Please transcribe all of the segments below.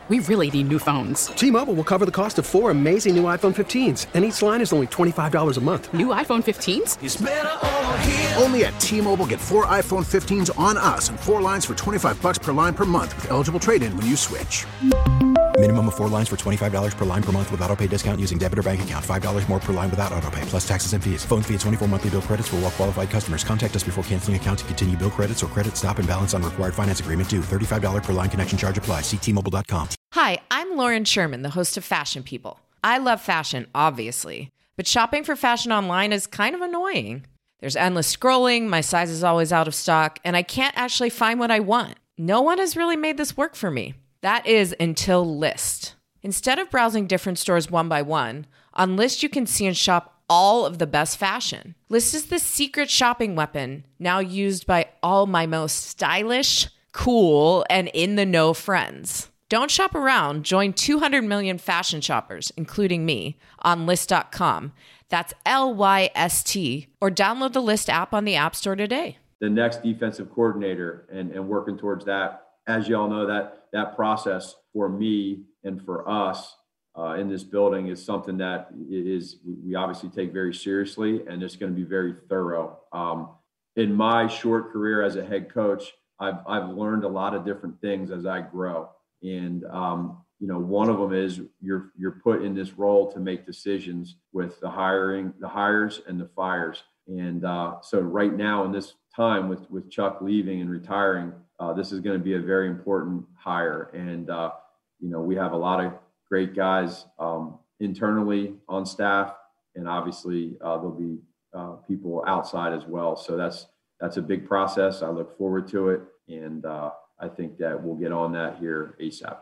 We really need new phones. T-Mobile will cover the cost of 4 amazing new iPhone 15s, and each line is only $25 a month. New iPhone 15s? It's better over here. Only at T-Mobile, get 4 iPhone 15s on us and 4 lines for $25 per line per month with eligible trade-in when you switch. Minimum of 4 lines for $25 per line per month with autopay discount using debit or bank account. $5 more per line without autopay, plus taxes and fees. Phone fee at 24 monthly bill credits for well-qualified customers. Contact us before canceling account to continue bill credits or credit stop and balance on required finance agreement due. $35 per line connection charge applies. See T-Mobile.com. Hi, I'm Lauren Sherman, the host of Fashion People. I love fashion, obviously, but shopping for fashion online is kind of annoying. There's endless scrolling, my size is always out of stock, and I can't actually find what I want. No one has really made this work for me. That is until Lyst. Instead of browsing different stores one by one, on Lyst you can see and shop all of the best fashion. Lyst is the secret shopping weapon now used by all my most stylish, cool, and in-the-know friends. Don't shop around. Join 200 million fashion shoppers, including me, on Lyst.com. That's Lyst, or download the Lyst app on the App Store today. The next defensive coordinator and working towards that. As you all know, that process for me and for us in this building is something that we obviously take very seriously, and it's going to be very thorough. In my short career as a head coach, I've learned a lot of different things as I grow. And, one of them is you're put in this role to make decisions with the hires and the fires. And so right now in this time with Chuck leaving and retiring, this is going to be a very important hire. And, we have a lot of great guys internally on staff, and obviously there'll be people outside as well. So that's a big process. I look forward to it. And I think that we'll get on that here ASAP.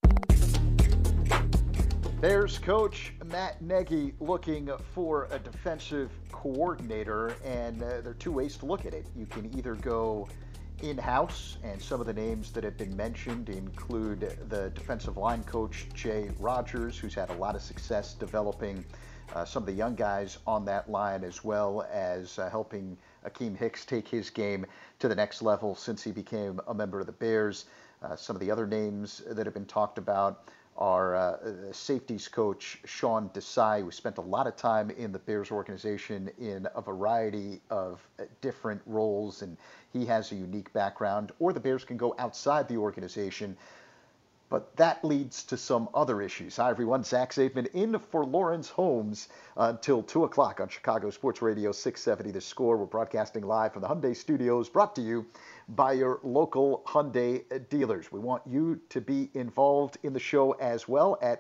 Bears coach Matt Nagy looking for a defensive coordinator, and there are two ways to look at it. You can either go in-house, and some of the names that have been mentioned include the defensive line coach Jay Rodgers, who's had a lot of success developing some of the young guys on that line, as well as helping Akeem Hicks take his game to the next level since he became a member of the Bears. Some of the other names that have been talked about are safeties coach Sean Desai, who spent a lot of time in the Bears organization in a variety of different roles, and he has a unique background. Or the Bears can go outside the organization, but that leads to some other issues. Hi, everyone. Zach Zaidman in for Lawrence Holmes until 2 o'clock on Chicago Sports Radio 670 The Score. We're broadcasting live from the Hyundai Studios, brought to you by your local Hyundai dealers. We want you to be involved in the show as well at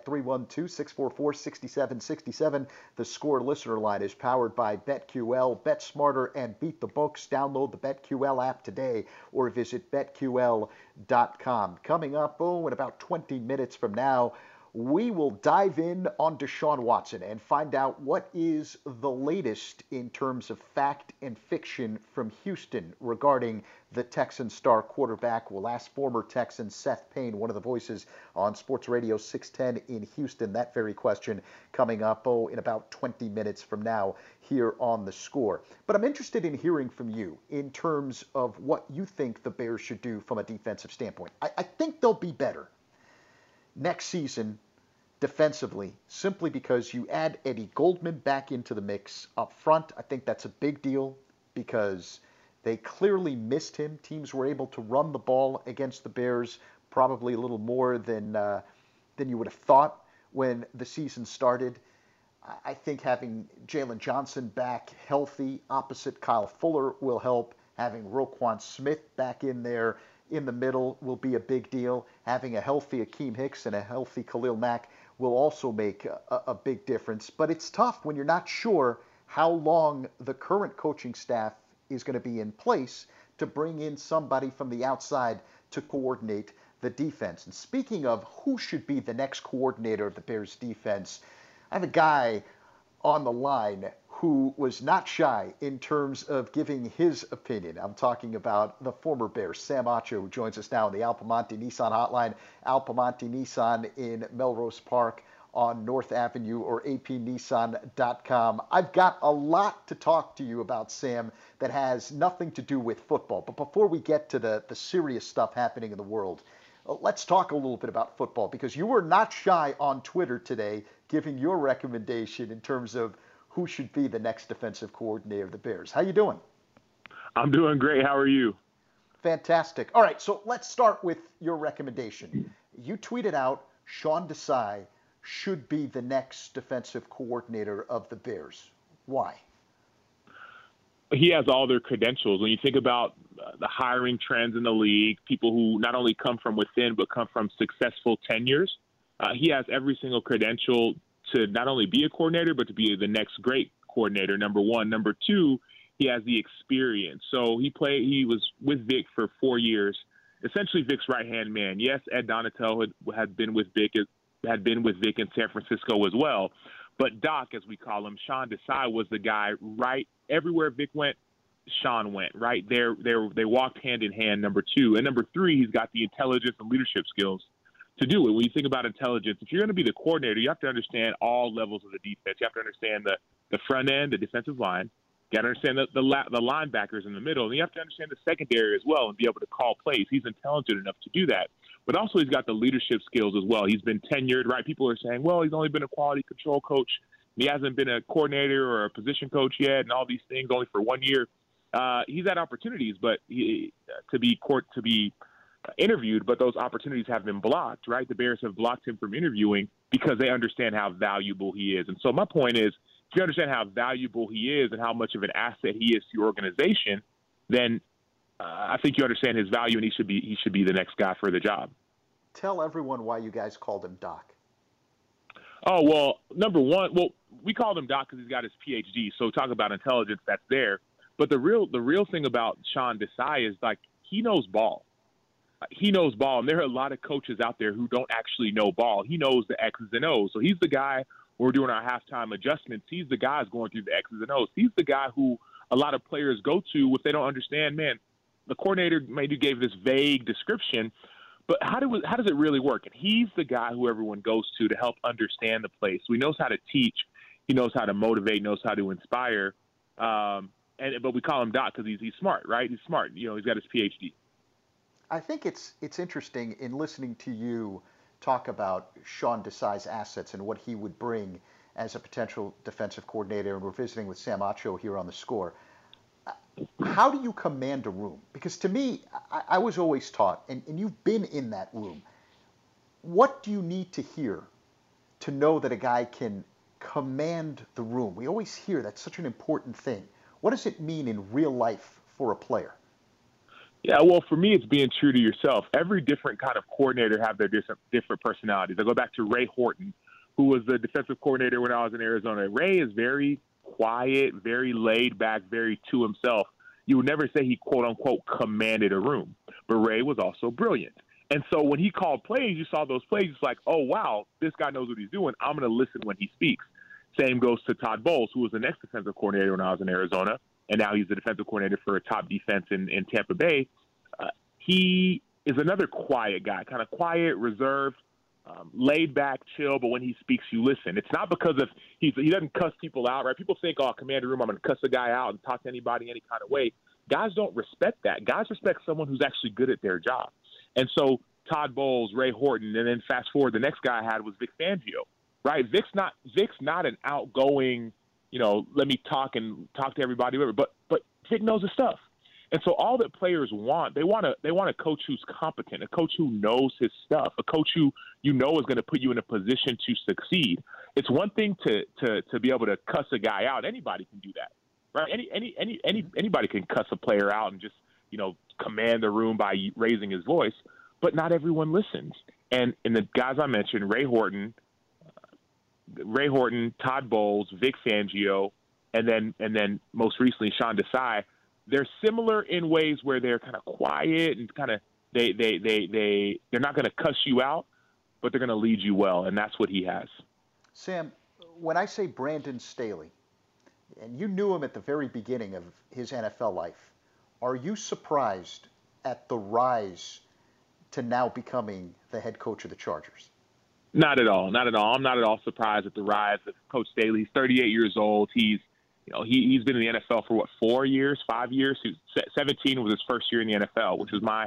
312-644-6767. The Score listener line is powered by BetQL. Bet smarter and beat the books. Download the BetQL app today or visit BetQL.com. Coming up, in about 20 minutes from now, we will dive in on Deshaun Watson and find out what is the latest in terms of fact and fiction from Houston regarding the Texan star quarterback. We'll ask former Texan Seth Payne, one of the voices on Sports Radio 610 in Houston, that very question coming up in about 20 minutes from now here on The Score. But I'm interested in hearing from you in terms of what you think the Bears should do from a defensive standpoint. I think they'll be better next season defensively, simply because you add Eddie Goldman back into the mix up front. I think that's a big deal because they clearly missed him. Teams were able to run the ball against the Bears probably a little more than you would have thought when the season started. I think having Jalen Johnson back healthy opposite Kyle Fuller will help. Having Roquan Smith back in there in the middle will be a big deal. Having a healthy Akeem Hicks and a healthy Khalil Mack will also make a big difference. But it's tough when you're not sure how long the current coaching staff is going to be in place to bring in somebody from the outside to coordinate the defense. And speaking of who should be the next coordinator of the Bears defense, I have a guy on the line who was not shy in terms of giving his opinion. I'm talking about the former Bear, Sam Acho, who joins us now on the Al Piemonte Nissan hotline. Al Piemonte Nissan in Melrose Park on North Avenue, or apnissan.com. I've got a lot to talk to you about, Sam, that has nothing to do with football. But before we get to the serious stuff happening in the world, let's talk a little bit about football, because you were not shy on Twitter today giving your recommendation in terms of who should be the next defensive coordinator of the Bears. How you doing? I'm doing great. How are you? Fantastic. All right, so let's start with your recommendation. You tweeted out Sean Desai should be the next defensive coordinator of the Bears. Why? He has all their credentials. When you think about the hiring trends in the league, people who not only come from within but come from successful tenures, he has every single credential to not only be a coordinator but to be the next great coordinator, number one. Number two, he has the experience. So he was with Vic for 4 years, essentially Vic's right-hand man. Yes, Ed Donatel had been with Vic in San Francisco as well. But Doc, as we call him, Sean Desai, was the guy right everywhere Vic went, Sean went, right? They walked hand in hand, number two. And number three, he's got the intelligence and leadership skills to do it. When you think about intelligence, if you're going to be the coordinator, you have to understand all levels of the defense. You have to understand the front end, the defensive line. You got to understand the linebackers in the middle. And you have to understand the secondary as well and be able to call plays. He's intelligent enough to do that. But also he's got the leadership skills as well. He's been tenured, right? People are saying, well, he's only been a quality control coach. He hasn't been a coordinator or a position coach yet and all these things only for 1 year. He's had opportunities to be interviewed, but those opportunities have been blocked, right? The Bears have blocked him from interviewing because they understand how valuable he is. And so my point is, if you understand how valuable he is and how much of an asset he is to your organization, then I think you understand his value, and he should be the next guy for the job. Tell everyone why you guys called him Doc. Oh, well, number one, we called him Doc because he's got his PhD. So talk about intelligence, that's there. But the real thing about Sean Desai is, like, he knows ball. He knows ball, and there are a lot of coaches out there who don't actually know ball. He knows the X's and O's. So he's the guy when we're doing our halftime adjustments. He's the guy who's going through the X's and O's. He's the guy who a lot of players go to if they don't understand, man, the coordinator maybe gave this vague description, but how does it really work? And he's the guy who everyone goes to help understand the play. So he knows how to teach. He knows how to motivate, knows how to inspire. But we call him Doc because he's smart, right? He's smart. You know, he's got his PhD. I think it's interesting in listening to you talk about Sean Desai's assets and what he would bring as a potential defensive coordinator. And we're visiting with Sam Acho here on The Score. How do you command a room? Because to me, I was always taught, and you've been in that room, what do you need to hear to know that a guy can command the room? We always hear that's such an important thing. What does it mean in real life for a player? Yeah, well, for me, it's being true to yourself. Every different kind of coordinator have their different personalities. I go back to Ray Horton, who was the defensive coordinator when I was in Arizona. Ray is very quiet, very laid back, very to himself. You would never say he, quote unquote, commanded a room. But Ray was also brilliant. And so when he called plays, you saw those plays. It's like, oh, wow, this guy knows what he's doing. I'm going to listen when he speaks. Same goes to Todd Bowles, who was the next defensive coordinator when I was in Arizona. And now he's the defensive coordinator for a top defense in Tampa Bay. He is another quiet guy, kind of quiet, reserved, laid back, chill, but when he speaks, you listen. It's not because of he doesn't cuss people out, right? People think, oh, command a room, I'm going to cuss a guy out and talk to anybody any kind of way. Guys don't respect that. Guys respect someone who's actually good at their job. And so Todd Bowles, Ray Horton, and then fast forward, the next guy I had was Vic Fangio, right? Vic's not an outgoing, let me talk to everybody, whatever. But Vic knows his stuff. And so all that players want, they want a coach who's competent, a coach who knows his stuff, a coach who is going to put you in a position to succeed. It's one thing to be able to cuss a guy out. Anybody can do that, right? Anybody can cuss a player out and just command the room by raising his voice. But not everyone listens. And the guys I mentioned, Ray Horton, Todd Bowles, Vic Fangio, and then most recently Sean Desai. They're similar in ways where they're kind of quiet and kind of they're not going to cuss you out, but they're going to lead you well, and that's what he has. Sam, when I say Brandon Staley, and you knew him at the very beginning of his NFL life, are you surprised at the rise to now becoming the head coach of the Chargers? Not at all. Not at all. I'm not at all surprised at the rise of Coach Staley. He's 38 years old. He's been in the NFL for 5 years? 17 was his first year in the NFL, which was my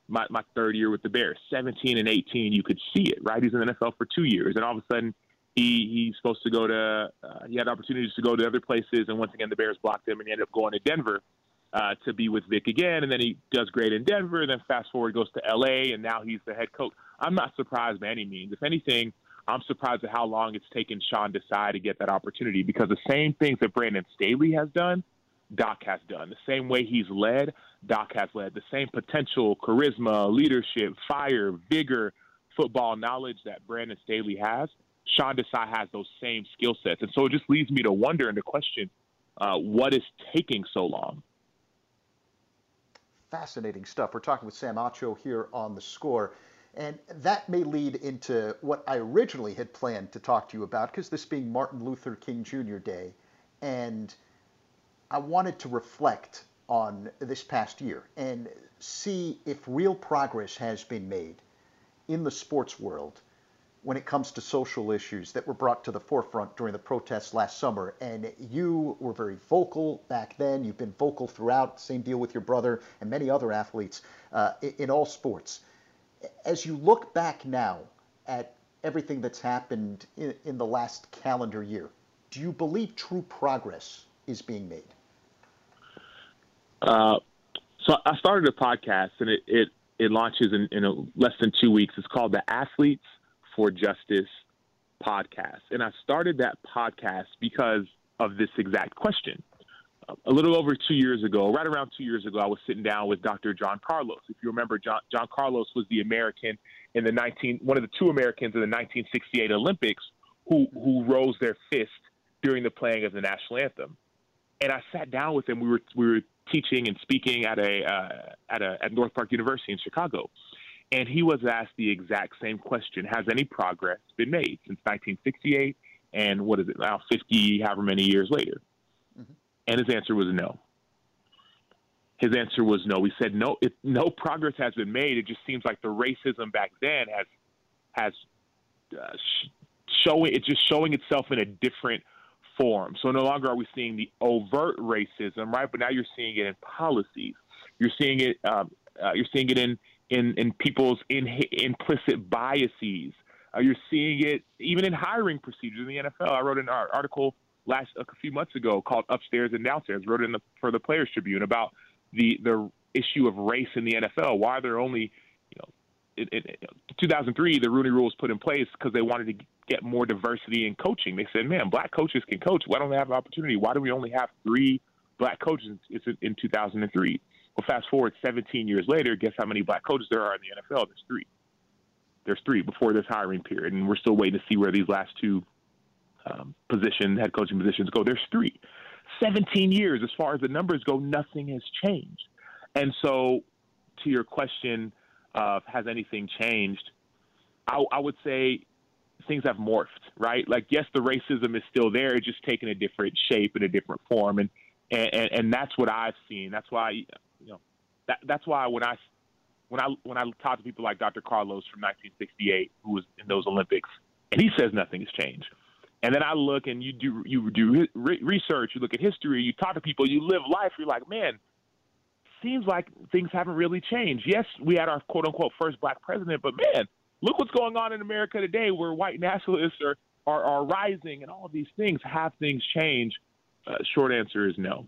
my third year with the Bears, 17 and 18, you could see it, right? He's in the NFL for 2 years, and all of a sudden he's supposed to go to he had opportunities to go to other places, and once again the Bears blocked him, and he ended up going to Denver to be with Vic again, and then he does great in Denver, and then fast forward goes to L.A., and now he's the head coach. I'm not surprised by any means. If anything, I'm surprised at how long it's taken Sean Desai to get that opportunity, because the same things that Brandon Staley has done, Doc has done. The same way he's led, Doc has led. The same potential, charisma, leadership, fire, vigor, football knowledge that Brandon Staley has, Sean Desai has those same skill sets. And so it just leads me to wonder and to question what is taking so long. Fascinating stuff. We're talking with Sam Acho here on The Score. And that may lead into what I originally had planned to talk to you about, because this being Martin Luther King Jr. Day, and I wanted to reflect on this past year and see if real progress has been made in the sports world when it comes to social issues that were brought to the forefront during the protests last summer. And you were very vocal back then. You've been vocal throughout. Same deal with your brother and many other athletes in all sports. As you look back now at everything that's happened in the last calendar year, do you believe true progress is being made? So I started a podcast, and it launches in less than 2 weeks. It's called the Athletes for Justice podcast. And I started that podcast because of this exact question. A little over 2 years ago, right around 2 years ago, I was sitting down with Dr. John Carlos. If you remember, John Carlos was the American in one of the two Americans in the 1968 Olympics who rose their fist during the playing of the national anthem. And I sat down with him. We were teaching and speaking at North Park University in Chicago, and he was asked the exact same question: has any progress been made since 1968? And what is it now, 50, however many years later? Mm-hmm. And his answer was no. His answer was no. We said no. No progress has been made. It just seems like the racism back then has showing itself in a different form. So no longer are we seeing the overt racism, right? But now you're seeing it in policies. You're seeing it. You're seeing it in people's implicit biases. You're seeing it even in hiring procedures in the NFL. I wrote an article a few months ago called "Upstairs and Downstairs." Wrote it for the Players Tribune about the issue of race in the NFL. Why there only, in 2003, the Rooney Rule was put in place because they wanted to get more diversity in coaching. They said, "Man, black coaches can coach. Why don't they have an opportunity? Why do we only have 3 black coaches in 2003?" Well, fast forward 17 years later, guess how many black coaches there are in the NFL? There's 3. There's 3 before this hiring period, and we're still waiting to see where these last 2 head coaching positions go. There's 3. 17 years, as far as the numbers go, nothing has changed. And so, to your question of has anything changed, I would say things have morphed, right? Like, yes, the racism is still there. It's just taking a different shape and a different form, and that's what I've seen. That's why, that's why when I talk to people like Dr. Carlos from 1968, who was in those Olympics, and he says nothing has changed. And then I look, and you do research, you look at history, you talk to people, you live life. You're like, man, seems like things haven't really changed. Yes, we had our quote unquote first black president, but man, look what's going on in America today, where white nationalists are rising, and all of these things. Have things changed? Short answer is no.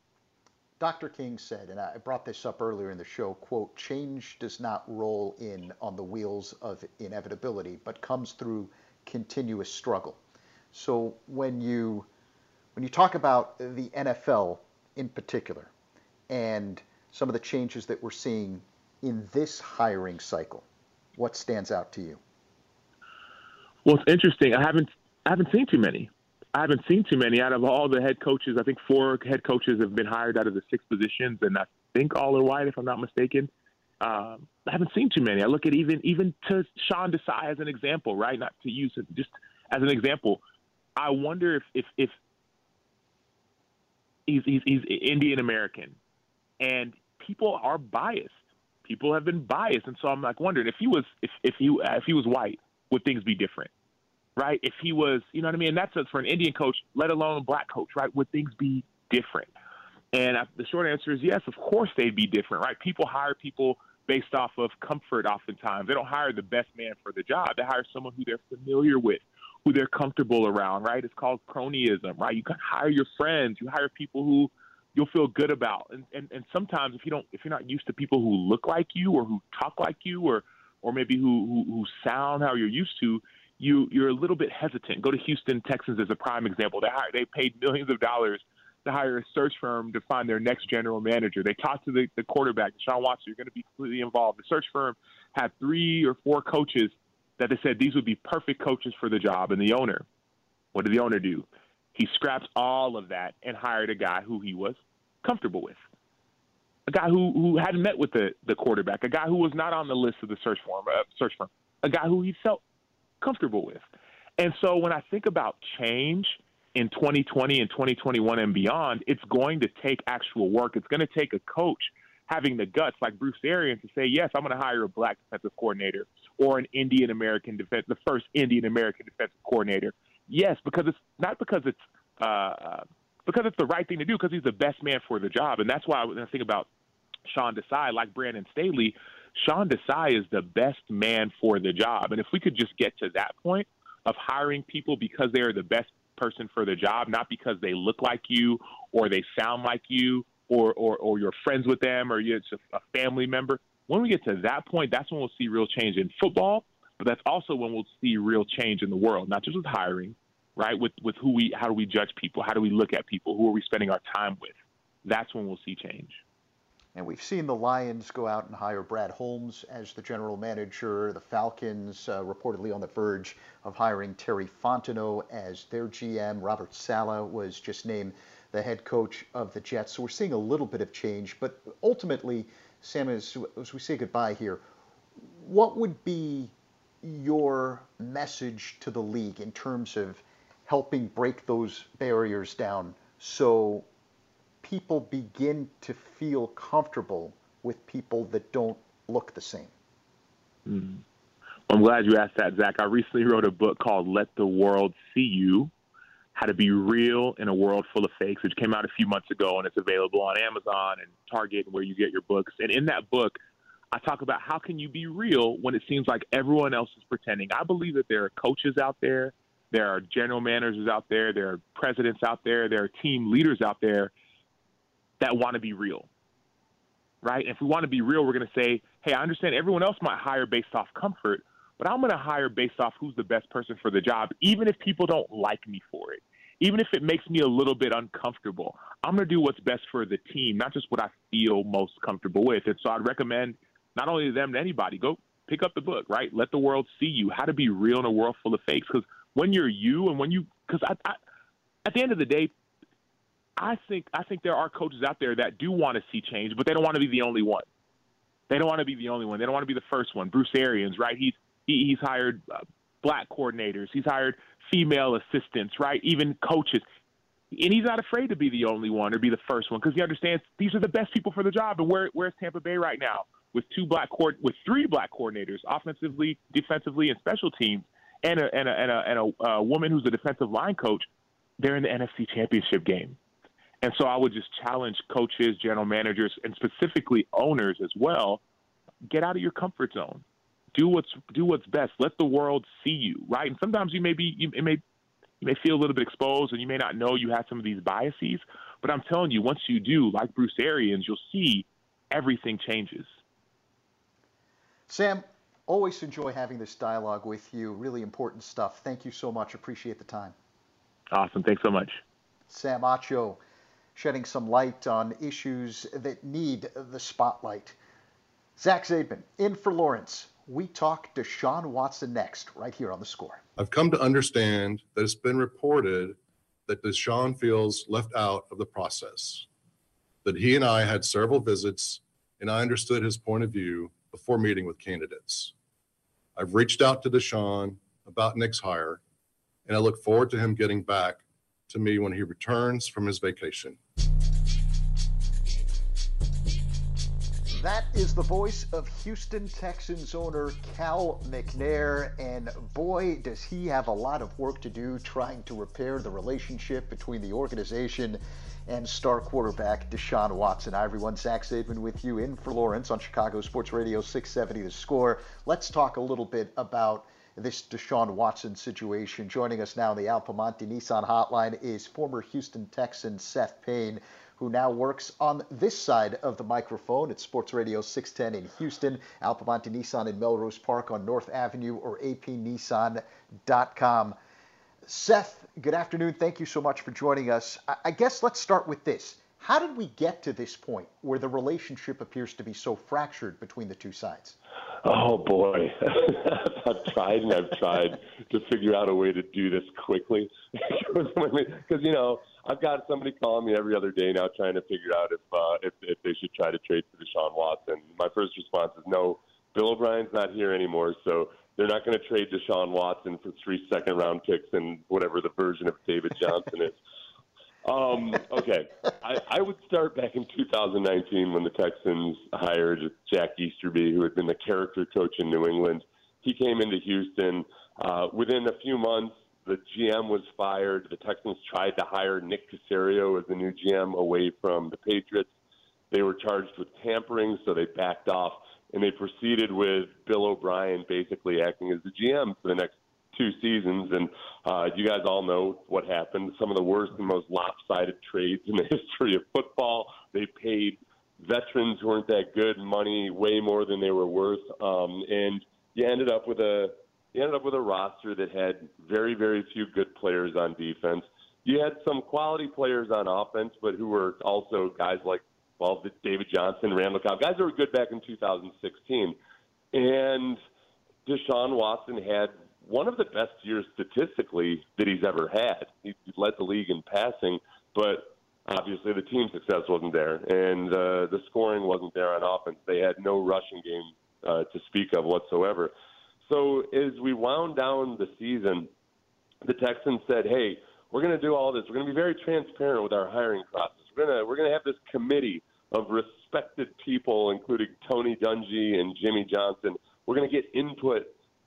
Dr. King said, and I brought this up earlier in the show, quote, "Change does not roll in on the wheels of inevitability, but comes through continuous struggle." So when you talk about the NFL in particular and some of the changes that we're seeing in this hiring cycle, what stands out to you? Well, it's interesting. I haven't seen too many. I haven't seen too many out of all the head coaches. I think 4 head coaches have been hired out of the 6 positions, and I think all are white, if I'm not mistaken. I haven't seen too many. I look at even to Sean Desai as an example, right? Not to use it just as an example. I wonder if he's Indian American, and people are biased. People have been biased, and so I'm like wondering if he was white, would things be different, right? If he was, you know what I mean? And that's for an Indian coach, let alone a black coach, right? Would things be different? And the short answer is yes. Of course they'd be different, right? People hire people based off of comfort oftentimes. They don't hire the best man for the job. They hire someone who they're familiar with, who they're comfortable around, right? It's called cronyism, right? You can hire your friends. You hire people who you'll feel good about. And sometimes if you're not used to people who look like you or who talk like you or maybe who sound how you're used to, you're a little bit hesitant. Go to Houston Texans as a prime example. They paid millions of dollars to hire a search firm to find their next general manager. They talked to the quarterback, Deshaun Watson, you're going to be completely involved. The search firm had 3 or 4 coaches that they said these would be perfect coaches for the job. And the owner, what did the owner do? He scrapped all of that and hired a guy who he was comfortable with, a guy who hadn't met with the quarterback, a guy who was not on the list of the search firm, a guy who he felt comfortable with. And so when I think about change in 2020 and 2021 and beyond, it's going to take actual work. It's going to take a coach having the guts like Bruce Arians to say, yes, I'm going to hire a black defensive coordinator or an Indian American the first Indian American defensive coordinator. Yes, because it's not because it's the right thing to do, because he's the best man for the job. And that's why when I think about Sean Desai, like Brandon Staley, Sean Desai is the best man for the job. And if we could just get to that point of hiring people because they are the best person for the job, not because they look like you or they sound like you or you're friends with them or you're just a family member. When we get to that point, that's when we'll see real change in football, but that's also when we'll see real change in the world, not just with hiring, right? With how do we judge people? How do we look at people? Who are we spending our time with? That's when we'll see change. And we've seen the Lions go out and hire Brad Holmes as the general manager. The Falcons reportedly on the verge of hiring Terry Fontenot as their GM. Robert Saleh was just named the head coach of the Jets. So we're seeing a little bit of change. But ultimately, Sam, as we say goodbye here, what would be your message to the league in terms of helping break those barriers down so people begin to feel comfortable with people that don't look the same? I'm glad you asked that, Zach. I recently wrote a book called Let the World See You, How to Be Real in a World Full of Fakes, which came out a few months ago, and it's available on Amazon and Target and where you get your books. And in that book, I talk about how can you be real when it seems like everyone else is pretending. I believe that there are coaches out there, there are general managers out there, there are presidents out there, there are team leaders out there that want to be real, right? And if we want to be real, we're going to say, hey, I understand everyone else might hire based off comfort, but I'm going to hire based off who's the best person for the job, even if people don't like me for it, even if it makes me a little bit uncomfortable. I'm going to do what's best for the team, not just what I feel most comfortable with. And so I'd recommend not only to them, to anybody, go pick up the book, right? Let the World See You, How to Be Real in a World Full of Fakes. Because when you're you and because at the end of the day, I think there are coaches out there that do want to see change, but they don't want to be the only one. They don't want to be the only one. They don't want to be the first one. Bruce Arians, right? He's hired black coordinators. He's hired female assistants, right? Even coaches. And he's not afraid to be the only one or be the first one because he understands these are the best people for the job. And where's Tampa Bay right now with 3 black coordinators, offensively, defensively, and special teams, and a woman who's a defensive line coach? They're in the NFC Championship game. And so I would just challenge coaches, general managers, and specifically owners as well, get out of your comfort zone. Do what's best. Let the world see you, right? And sometimes you may feel a little bit exposed and you may not know you have some of these biases, but I'm telling you, once you do, like Bruce Arians, you'll see everything changes. Sam, always enjoy having this dialogue with you. Really important stuff. Thank you so much. Appreciate the time. Awesome. Thanks so much. Sam Acho, shedding some light on issues that need the spotlight. Zach Zaidman, in for Lawrence. We talk Deshaun Watson next, right here on The Score. I've come to understand that it's been reported that Deshaun feels left out of the process, that he and I had several visits, and I understood his point of view before meeting with candidates. I've reached out to Deshaun about Nick's hire, and I look forward to him getting back to me when he returns from his vacation. That is the voice of Houston Texans owner Cal McNair, and boy, does he have a lot of work to do trying to repair the relationship between the organization and star quarterback Deshaun Watson. Hi everyone, Zach Zaidman with you in for Lawrence on Chicago Sports Radio 670 The Score. Let's talk a little bit about this Deshaun Watson situation. Joining us now on the Alpamonte Nissan hotline is former Houston Texan Seth Payne, who now works on this side of the microphone at Sports Radio 610 in Houston, Alpamonte Nissan in Melrose Park on North Avenue, or apnissan.com. Seth, good afternoon. Thank you so much for joining us. I guess let's start with this. How did we get to this point where the relationship appears to be so fractured between the two sides? Oh, boy. I've tried to figure out a way to do this quickly. Because, you know, I've got somebody calling me every other day now trying to figure out if they should try to trade for Deshaun Watson. My first response is no, Bill O'Brien's not here anymore, so they're not going to trade Deshaun Watson for 3 second-round picks and whatever the version of David Johnson is. Okay, I would start back in 2019 when the Texans hired Jack Easterby, who had been the character coach in New England. He came into Houston. Within a few months, the GM was fired. The Texans tried to hire Nick Caserio as the new GM away from the Patriots. They were charged with tampering, so they backed off, and they proceeded with Bill O'Brien basically acting as the GM for the next 2 seasons. And you guys all know what happened. Some of the worst and most lopsided trades in the history of football. They paid veterans who weren't that good money, way more than they were worth, and you ended up with a roster that had very, very few good players on defense. You had some quality players on offense, but who were also guys like, well, David Johnson, Randall Cobb, guys that were good back in 2016. And Deshaun Watson had one of the best years statistically that he's ever had. He led the league in passing, but obviously the team success wasn't there, and the scoring wasn't there on offense. They had no rushing game to speak of whatsoever. So as we wound down the season, the Texans said, hey, we're going to do all this. We're going to be very transparent with our hiring process. We're going to have this committee of respected people, including Tony Dungy and Jimmy Johnson. We're going to get input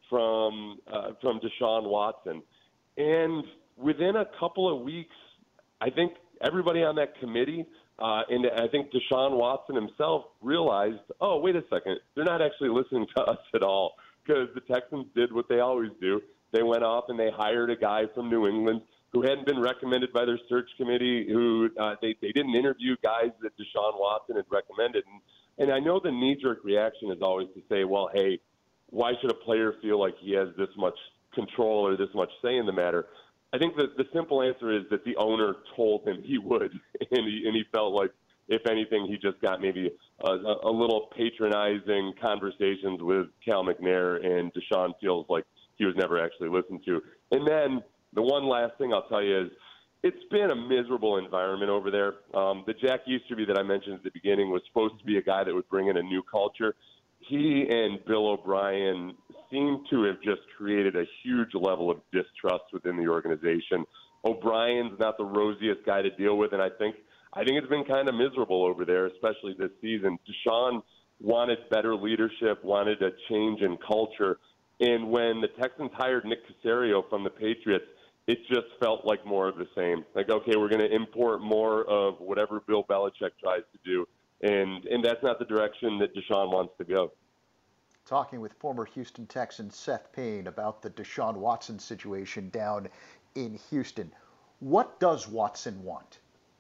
from Deshaun Watson. And within a couple of weeks, I think everybody on that committee, and I think Deshaun Watson himself realized, oh, wait a second, they're not actually listening to us at all, because the Texans did what they always do. They went off and they hired a guy from New England who hadn't been recommended by their search committee, who they didn't interview guys that Deshaun Watson had recommended. And I know the knee-jerk reaction is always to say, well, hey, why should a player feel like he has this much control or this much say in the matter? I think that the simple answer is that the owner told him he would, and he felt like, if anything, he just got maybe a little patronizing conversations with Cal McNair, and Deshaun feels like he was never actually listened to. And then the one last thing I'll tell you is it's been a miserable environment over there. The Jack Easterby that I mentioned at the beginning was supposed to be a guy that would bring in a new culture. He and Bill O'Brien seem to have just created a huge level of distrust within the organization. O'Brien's not the rosiest guy to deal with, and I think it's been kind of miserable over there, especially this season. Deshaun wanted better leadership, wanted a change in culture, and when the Texans hired Nick Caserio from the Patriots, it just felt like more of the same. Like, okay, we're going to import more of whatever Bill Belichick tries to do, and that's not the direction that Deshaun wants to go. Talking with former Houston Texan Seth Payne about the Deshaun Watson situation down in Houston. What does Watson want?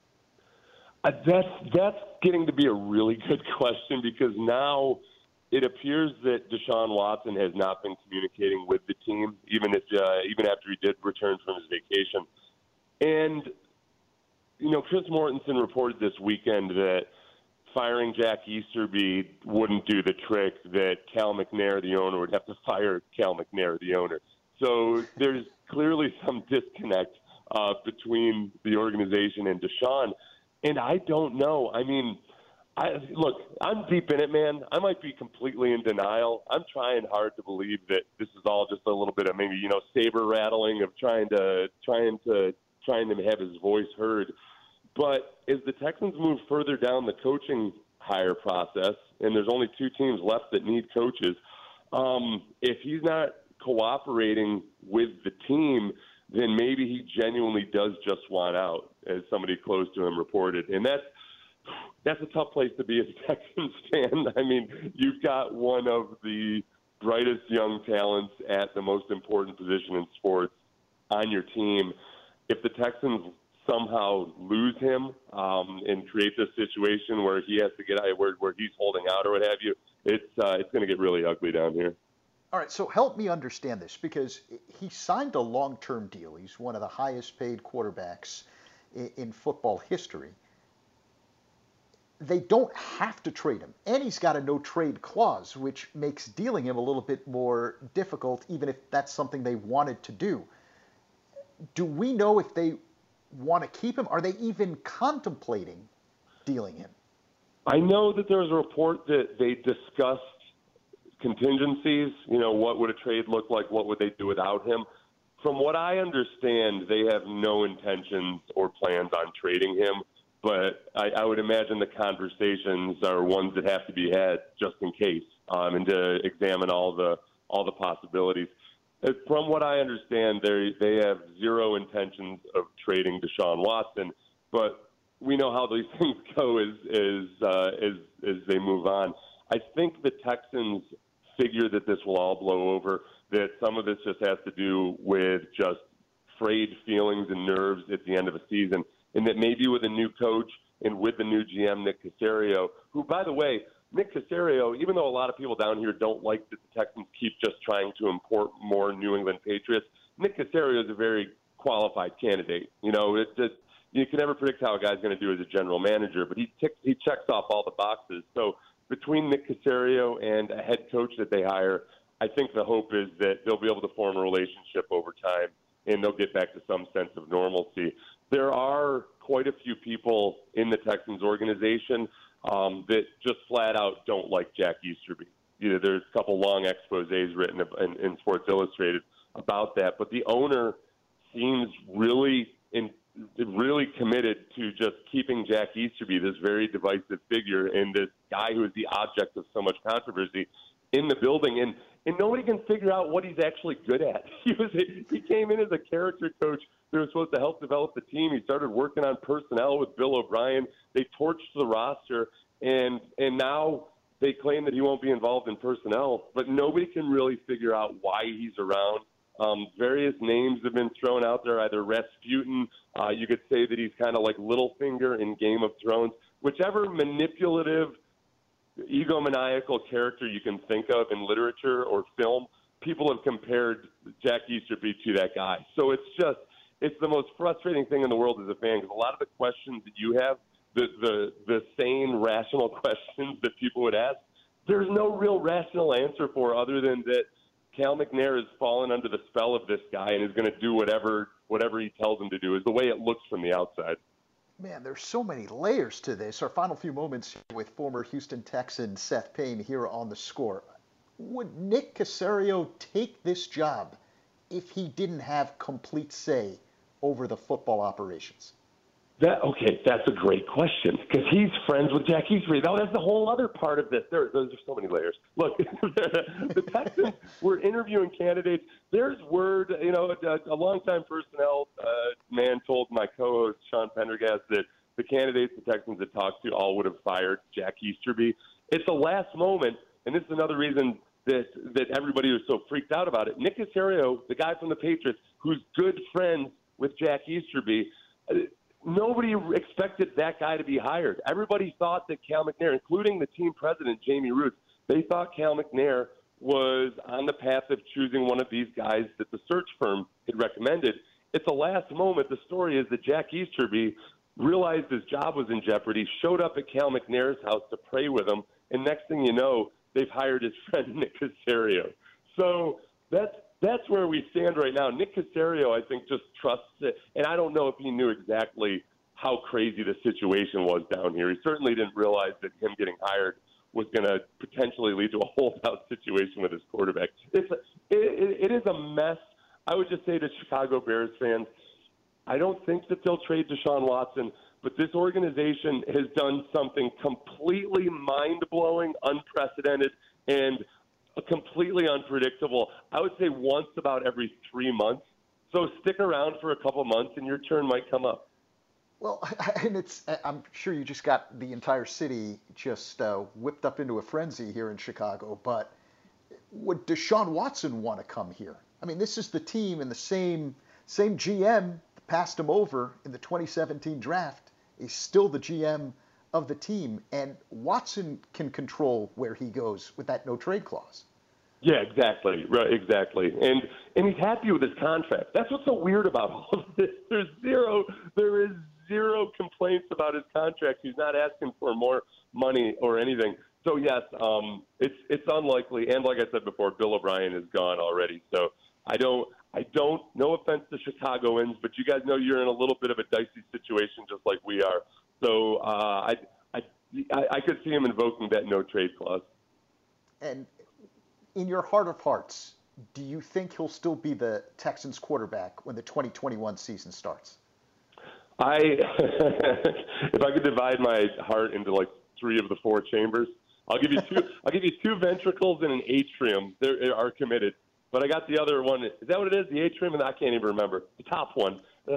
That's getting to be a really good question, because now it appears that Deshaun Watson has not been communicating with the team, even after he did return from his vacation. And, you know, Chris Mortensen reported this weekend that firing Jack Easterby wouldn't do the trick, that Cal McNair, the owner, would have to fire Cal McNair, the owner. So there's clearly some disconnect between the organization and Deshaun. And I don't know. I mean, look, I'm deep in it, man. I might be completely in denial. I'm trying hard to believe that this is all just a little bit of maybe, saber rattling of trying to have his voice heard. But as the Texans move further down the coaching hire process, and there's only 2 teams left that need coaches. If he's not cooperating with the team, then maybe he genuinely does just want out, as somebody close to him reported. And that's a tough place to be as a Texans fan. I mean, you've got one of the brightest young talents at the most important position in sports on your team. If the Texans somehow lose him and create this situation where he has to get out, where he's holding out or what have you, it's going to get really ugly down here. All right, so help me understand this, because he signed a long-term deal. He's one of the highest-paid quarterbacks in football history. They don't have to trade him, and he's got a no-trade clause, which makes dealing him a little bit more difficult, even if that's something they wanted to do. Do we know if they want to keep him? Are they even contemplating dealing him? I know that there was a report that they discussed contingencies. What would a trade look like? What would they do without him? From what I understand, they have no intentions or plans on trading him, but I would imagine the conversations are ones that have to be had just in case, and to examine all the possibilities. From what I understand, they have zero intentions of trading Deshaun Watson, but we know how these things go as they move on. I think the Texans figure that this will all blow over, that some of this just has to do with just frayed feelings and nerves at the end of a season, and that maybe with a new coach and with the new GM, Nick Caserio, who, by the way, Nick Caserio, even though a lot of people down here don't like that the Texans keep just trying to import more New England Patriots, Nick Caserio is a very qualified candidate. You can never predict how a guy's going to do as a general manager, but he checks off all the boxes. So between Nick Caserio and a head coach that they hire, I think the hope is that they'll be able to form a relationship over time, and they'll get back to some sense of normalcy. There are quite a few people in the Texans organization that just flat out don't like Jack Easterby. There's a couple long exposés written in Sports Illustrated about that, but the owner seems really committed to just keeping Jack Easterby, this very divisive figure and this guy who is the object of so much controversy, in the building. And nobody can figure out what he's actually good at. He came in as a character coach who was supposed to help develop the team. He started working on personnel with Bill O'Brien. They torched the roster, and now they claim that he won't be involved in personnel, but nobody can really figure out why he's around. Various names have been thrown out there, either Rasputin, you could say that he's kind of like Littlefinger in Game of Thrones. Whichever manipulative, egomaniacal character you can think of in literature or film, people have compared Jack Easterby to that guy. So it's the most frustrating thing in the world as a fan, because a lot of the questions that you have, the sane, rational questions that people would ask, there's no real rational answer for, other than that Cal McNair has fallen under the spell of this guy and is going to do whatever he tells him to do, is the way it looks from the outside. Man, there's so many layers to this. Our final few moments with former Houston Texan Seth Payne here on The Score. Would Nick Caserio take this job if he didn't have complete say over the football operations? That's a great question, because he's friends with Jack Easterby. Now, that's the whole other part of this. There's so many layers. Look, the Texans were interviewing candidates. There's word, a longtime personnel man told my co-host Sean Pendergast that the candidates the Texans had talked to all would have fired Jack Easterby. It's the last moment, and this is another reason that everybody was so freaked out about it. Nick Caserio, the guy from the Patriots, who's good friends with Jack Easterby, nobody expected that guy to be hired. Everybody thought that Cal McNair, including the team president, Jamie Roots, they thought Cal McNair was on the path of choosing one of these guys that the search firm had recommended. At the last moment, the story is that Jack Easterby realized his job was in jeopardy, showed up at Cal McNair's house to pray with him, and next thing you know, they've hired his friend Nick Caserio. So that's where we stand right now. Nick Caserio, I think, just trusts it, and I don't know if he knew exactly how crazy the situation was down here. He certainly didn't realize that him getting hired was going to potentially lead to a holdout situation with his quarterback. It is a mess. I would just say to Chicago Bears fans, I don't think that they'll trade Deshaun Watson, but this organization has done something completely mind-blowing, unprecedented, and completely unpredictable. I would say once about every 3 months. So stick around for a couple months, and your turn might come up. Well, and I'm sure you just got the entire city just whipped up into a frenzy here in Chicago, but would Deshaun Watson want to come here? I mean, this is the team and the same GM that passed him over in the 2017 draft is still the GM of the team, and Watson can control where he goes with that no-trade clause. Yeah, exactly. Right, exactly. And he's happy with his contract. That's what's so weird about all of this. There is zero complaints about his contract. He's not asking for more money or anything. So yes, it's unlikely. And like I said before, Bill O'Brien is gone already. So I don't. No offense to Chicagoans, but you guys know you're in a little bit of a dicey situation, just like we are. So I could see him invoking that no trade clause. And in your heart of hearts, do you think he'll still be the Texans quarterback when the 2021 season starts? If I could divide my heart into like 3 of the 4 chambers, I'll give you 2. I'll give you 2 ventricles and an atrium. They are committed. But I got the other one. Is that what it is? The atrium? And I can't even remember. The top one.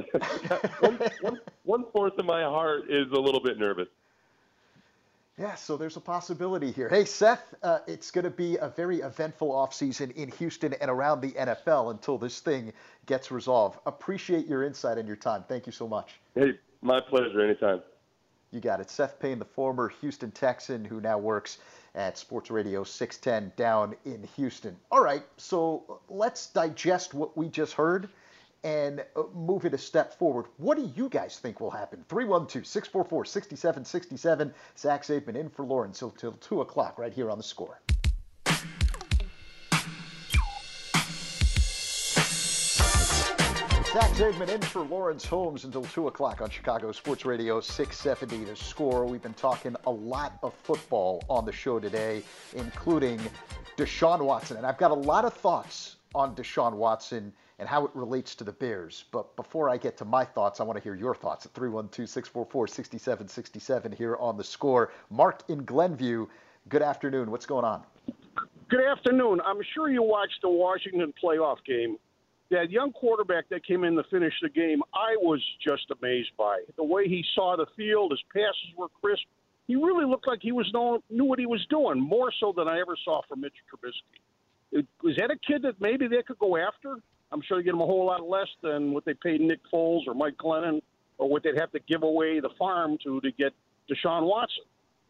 1/4 of my heart is a little bit nervous. Yeah, so there's a possibility here. Hey, Seth, it's going to be a very eventful offseason in Houston and around the NFL until this thing gets resolved. Appreciate your insight and your time. Thank you so much. Hey, my pleasure. Anytime. You got it. Seth Payne, the former Houston Texan who now works at Sports Radio 610 down in Houston. All right, so let's digest what we just heard and move it a step forward. What do you guys think will happen? 312-644-6767. Zach Zaidman in for Lawrence until 2 o'clock right here on The Score. Zach Zaidman in for Lawrence Holmes until 2 o'clock on Chicago Sports Radio 670 The Score. We've been talking a lot of football on the show today, including Deshaun Watson. And I've got a lot of thoughts on Deshaun Watson and how it relates to the Bears. But before I get to my thoughts, I want to hear your thoughts at 312-644-6767 here on The Score. Mark in Glenview, good afternoon. What's going on? Good afternoon. I'm sure you watched the Washington playoff game. That young quarterback that came in to finish the game, I was just amazed by the way he saw the field. His passes were crisp. He really looked like he knew what he was doing, more so than I ever saw from Mitch Trubisky. Was that a kid that maybe they could go after? I'm sure they get him a whole lot less than what they paid Nick Foles or Mike Glennon or what they'd have to give away the farm to get Deshaun Watson.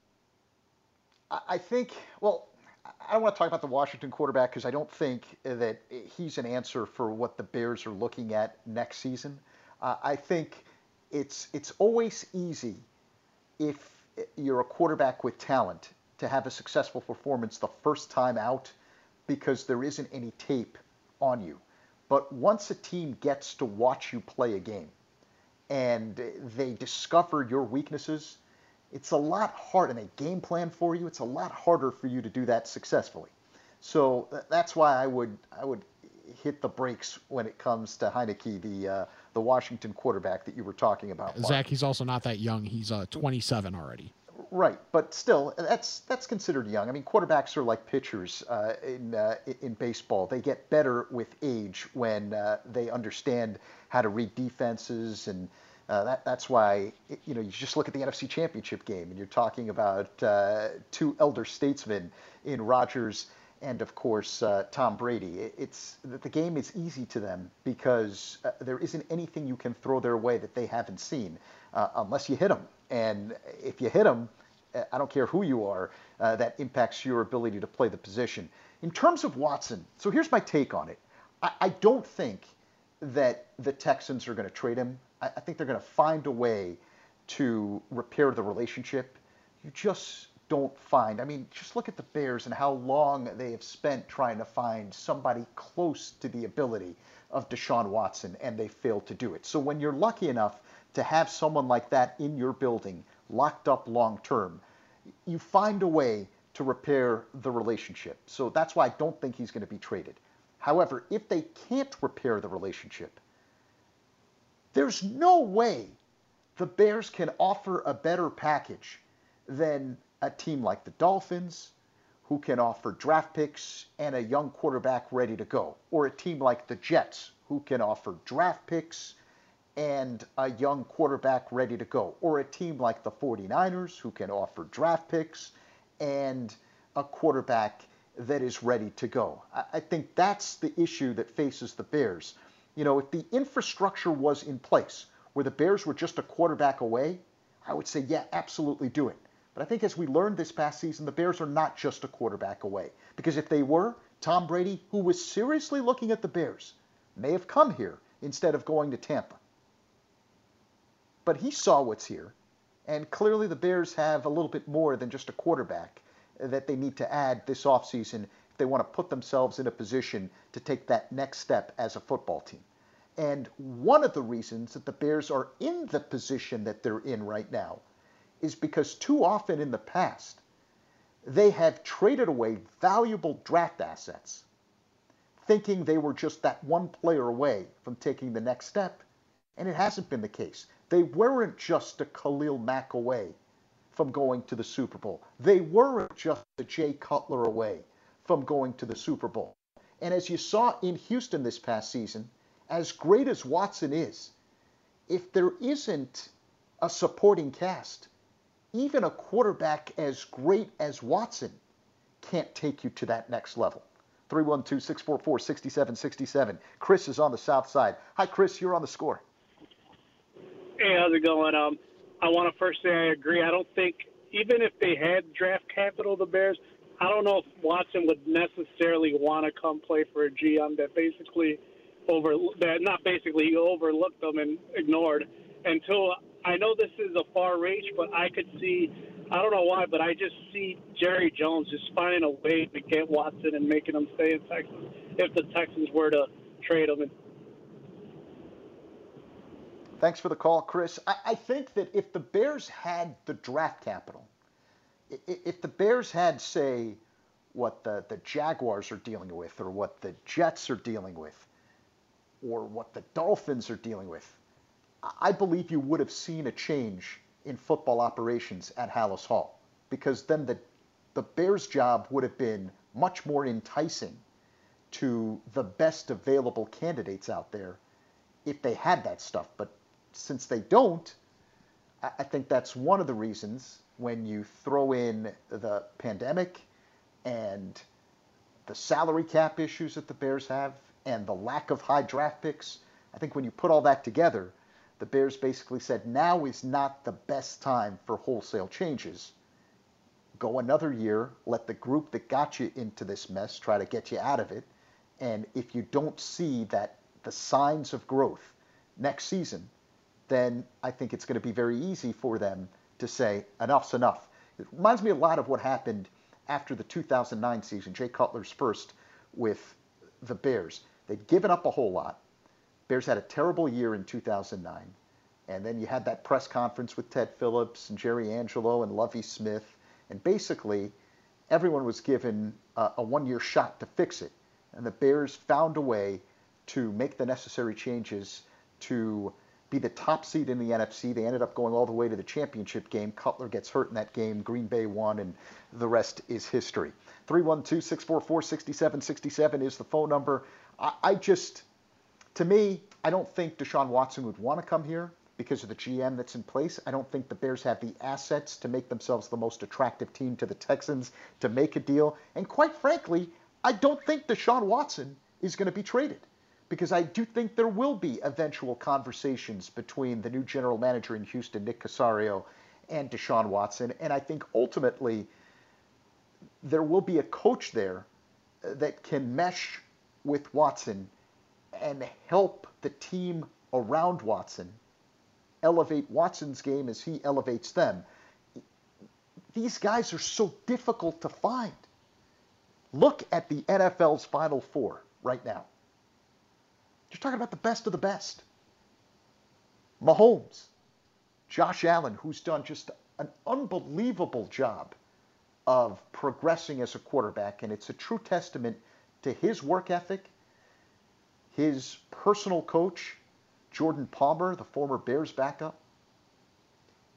I think, well, I don't want to talk about the Washington quarterback because I don't think that he's an answer for what the Bears are looking at next season. I think it's always easy if you're a quarterback with talent to have a successful performance the first time out because there isn't any tape on you. But once a team gets to watch you play a game and they discover your weaknesses, it's a lot harder, and they game plan for you, it's a lot harder for you to do that successfully. So that's why I would hit the brakes when it comes to Heineke, the Washington quarterback that you were talking about, Mark. Zach, he's also not that young. He's 27 already. Right, but still, that's considered young. I mean, quarterbacks are like pitchers in baseball. They get better with age when they understand how to read defenses, and that's why you just look at the NFC Championship game, and you're talking about 2 elder statesmen in Rodgers and, of course, Tom Brady. The game is easy to them because there isn't anything you can throw their way that they haven't seen unless you hit them. And if you hit them, I don't care who you are, that impacts your ability to play the position. In terms of Watson, so here's my take on it. I don't think that the Texans are going to trade him. I think they're going to find a way to repair the relationship. You just don't find. I mean, just look at the Bears and how long they have spent trying to find somebody close to the ability of Deshaun Watson, and they failed to do it. So when you're lucky enough to have someone like that in your building, locked up long term, you find a way to repair the relationship. So that's why I don't think he's going to be traded. However, if they can't repair the relationship, there's no way the Bears can offer a better package than a team like the Dolphins, who can offer draft picks and a young quarterback ready to go, or a team like the Jets, who can offer draft picks and a young quarterback ready to go, or a team like the 49ers, who can offer draft picks and a quarterback that is ready to go. I think that's the issue that faces the Bears. You know, if the infrastructure was in place where the Bears were just a quarterback away, I would say, yeah, absolutely do it. But I think as we learned this past season, the Bears are not just a quarterback away. Because if they were, Tom Brady, who was seriously looking at the Bears, may have come here instead of going to Tampa. But he saw what's here, and clearly the Bears have a little bit more than just a quarterback that they need to add this offseason if they want to put themselves in a position to take that next step as a football team. And one of the reasons that the Bears are in the position that they're in right now is because too often in the past, they have traded away valuable draft assets, thinking they were just that one player away from taking the next step, and it hasn't been the case. They weren't just a Khalil Mack away from going to the Super Bowl. They weren't just a Jay Cutler away from going to the Super Bowl. And as you saw in Houston this past season, as great as Watson is, if there isn't a supporting cast, even a quarterback as great as Watson can't take you to that next level. 312-644-6767. Chris is on the south side. Hi, Chris, you're on the score. Hey, how's it going? I want to first say I agree. I don't think, even if they had draft capital, the Bears, I don't know if Watson would necessarily want to come play for a GM that basically he overlooked them and ignored until, I know this is a far reach, but I could see, I don't know why, but I just see Jerry Jones just finding a way to get Watson and making him stay in Texas if the Texans were to trade him. Thanks for the call, Chris. I think that if the Bears had the draft capital, if the Bears had, say, what the Jaguars are dealing with, or what the Jets are dealing with, or what the Dolphins are dealing with, I believe you would have seen a change in football operations at Hallis Hall, because then the Bears' job would have been much more enticing to the best available candidates out there if they had that stuff. But since they don't, I think that's one of the reasons when you throw in the pandemic and the salary cap issues that the Bears have and the lack of high draft picks, I think when you put all that together, the Bears basically said, now is not the best time for wholesale changes. Go another year, let the group that got you into this mess try to get you out of it. And if you don't see that the signs of growth next season, then I think it's going to be very easy for them to say, enough's enough. It reminds me a lot of what happened after the 2009 season, Jay Cutler's first with the Bears. They'd given up a whole lot. Bears had a terrible year in 2009. And then you had that press conference with Ted Phillips and Jerry Angelo and Lovie Smith. And basically, everyone was given a one-year shot to fix it. And the Bears found a way to make the necessary changes to be the top seed in the NFC. They ended up going all the way to the championship game. Cutler gets hurt in that game. Green Bay won, and the rest is history. 312-644-6767 is the phone number. To me, I don't think Deshaun Watson would want to come here because of the GM that's in place. I don't think the Bears have the assets to make themselves the most attractive team to the Texans to make a deal. And quite frankly, I don't think Deshaun Watson is going to be traded, because I do think there will be eventual conversations between the new general manager in Houston, Nick Caserio, and Deshaun Watson. And I think ultimately there will be a coach there that can mesh with Watson and help the team around Watson elevate Watson's game as he elevates them. These guys are so difficult to find. Look at the NFL's Final Four right now. You're talking about the best of the best. Mahomes, Josh Allen, who's done just an unbelievable job of progressing as a quarterback, and it's a true testament to his work ethic. His personal coach, Jordan Palmer, the former Bears backup,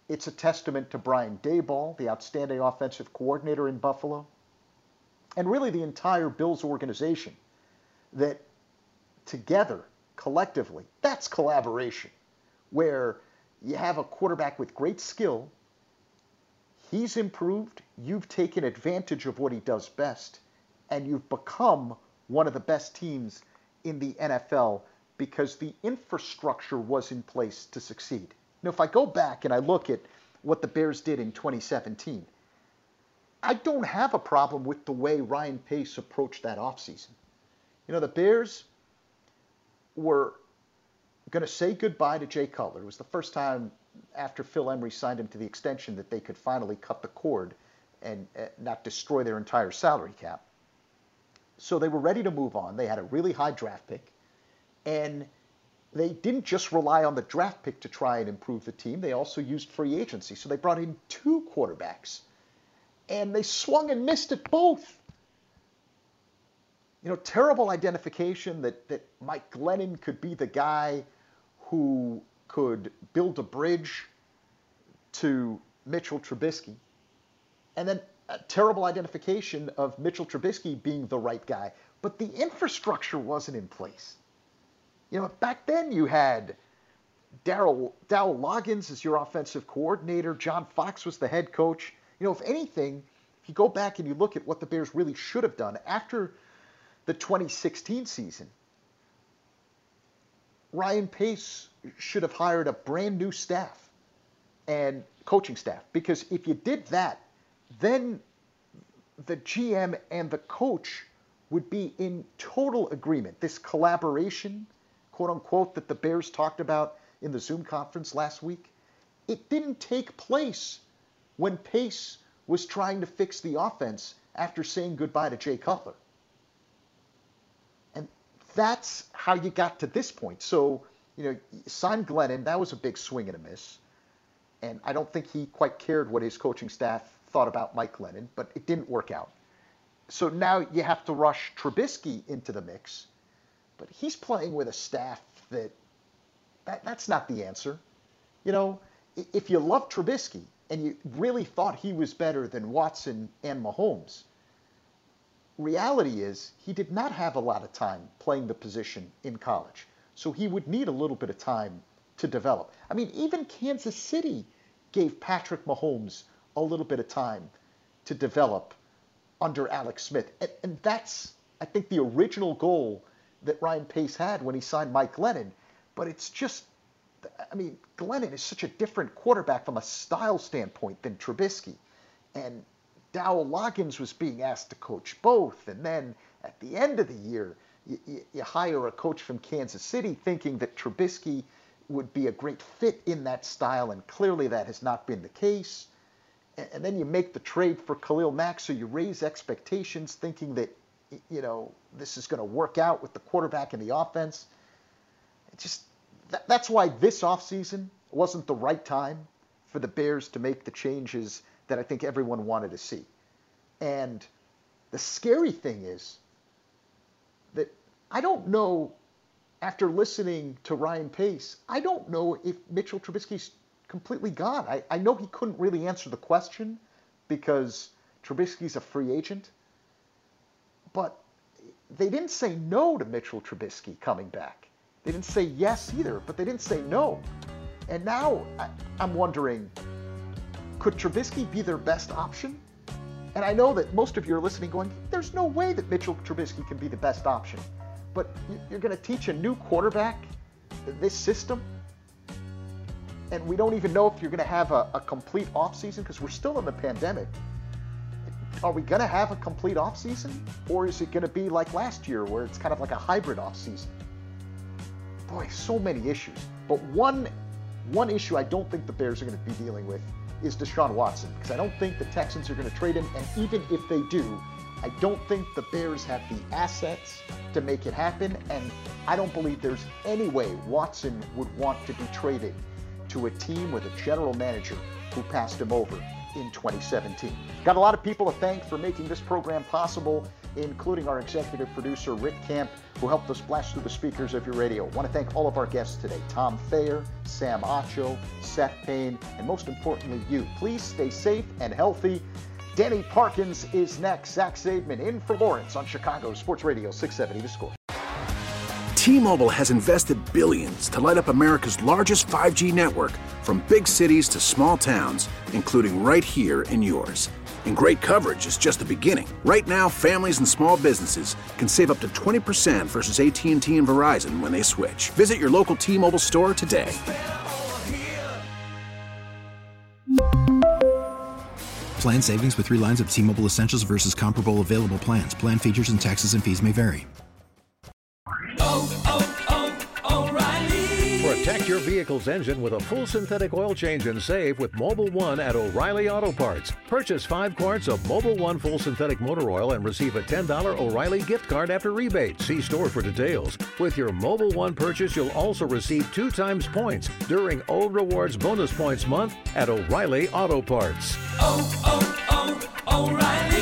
It's a testament to Brian Daboll, the outstanding offensive coordinator in Buffalo, and really the entire Bills organization, that together, collectively, that's collaboration, where you have a quarterback with great skill, he's improved, you've taken advantage of what he does best, and you've become one of the best teams in the NFL because the infrastructure was in place to succeed. Now, if I go back and I look at what the Bears did in 2017, I don't have a problem with the way Ryan Pace approached that offseason. You know, the Bears were going to say goodbye to Jay Cutler. It was the first time after Phil Emery signed him to the extension that they could finally cut the cord and not destroy their entire salary cap. So they were ready to move on. They had a really high draft pick, and they didn't just rely on the draft pick to try and improve the team. They also used free agency. So they brought in 2 quarterbacks, and they swung and missed at both. You know, terrible identification that Mike Glennon could be the guy who could build a bridge to Mitchell Trubisky. And then a terrible identification of Mitchell Trubisky being the right guy. But the infrastructure wasn't in place. You know, back then you had Dowell Loggins as your offensive coordinator. John Fox was the head coach. You know, if anything, if you go back and you look at what the Bears really should have done after the 2016 season, Ryan Pace should have hired a brand new staff and coaching staff, because if you did that, then the GM and the coach would be in total agreement. This collaboration, quote unquote, that the Bears talked about in the Zoom conference last week, it didn't take place when Pace was trying to fix the offense after saying goodbye to Jay Cutler. And that's how you got to this point. So, you know, signed Glennon, that was a big swing and a miss. And I don't think he quite cared what his coaching staff thought about Mike Glennon, but it didn't work out. So now you have to rush Trubisky into the mix, but he's playing with a staff that's not the answer. You know, if you love Trubisky and you really thought he was better than Watson and Mahomes, reality is he did not have a lot of time playing the position in college. So he would need a little bit of time to develop. I mean, even Kansas City gave Patrick Mahomes a little bit of time to develop under Alex Smith. And that's, I think, the original goal that Ryan Pace had when he signed Mike Glennon. But it's just, I mean, Glennon is such a different quarterback from a style standpoint than Trubisky. And Dowell Loggins was being asked to coach both. And then at the end of the year, you hire a coach from Kansas City thinking that Trubisky would be a great fit in that style, and clearly that has not been the case. And then you make the trade for Khalil Mack, so you raise expectations thinking that, you know, this is going to work out with the quarterback and the offense. It just, that's why this offseason wasn't the right time for the Bears to make the changes that I think everyone wanted to see. And the scary thing is that I don't know, after listening to Ryan Pace, I don't know if Mitchell Trubisky's completely gone. I know he couldn't really answer the question because Trubisky's a free agent, but they didn't say no to Mitchell Trubisky coming back. They didn't say yes either, but they didn't say no. And now I'm wondering, could Trubisky be their best option? And I know that most of you are listening going, there's no way that Mitchell Trubisky can be the best option. But you're going to teach a new quarterback this system? And we don't even know if you're going to have a complete offseason because we're still in the pandemic. Are we going to have a complete offseason? Or is it going to be like last year where it's kind of like a hybrid offseason? Boy, so many issues. But one issue I don't think the Bears are going to be dealing with is Deshaun Watson, because I don't think the Texans are going to trade him. And even if they do, I don't think the Bears have the assets to make it happen. And I don't believe there's any way Watson would want to be traded to a team with a general manager who passed him over in 2017. Got a lot of people to thank for making this program possible, including our executive producer, Rick Camp, who helped us blast through the speakers of your radio. I want to thank all of our guests today, Tom Thayer, Sam Acho, Seth Payne, and most importantly, you. Please stay safe and healthy. Danny Parkins is next. Zach Zaidman in for Lawrence on Chicago Sports Radio 670 The Score. T-Mobile has invested billions to light up America's largest 5G network, from big cities to small towns, including right here in yours. And great coverage is just the beginning. Right now, families and small businesses can save up to 20% versus AT&T and Verizon when they switch. Visit your local T-Mobile store today. Plan savings with 3 lines of T-Mobile Essentials versus comparable available plans. Plan features and taxes and fees may vary. Protect your vehicle's engine with a full synthetic oil change and save with Mobil 1 at O'Reilly Auto Parts. Purchase 5 quarts of Mobil 1 full synthetic motor oil and receive a $10 O'Reilly gift card after rebate. See store for details. With your Mobil 1 purchase, you'll also receive 2 times points during O Rewards Bonus Points Month at O'Reilly Auto Parts. O'Reilly.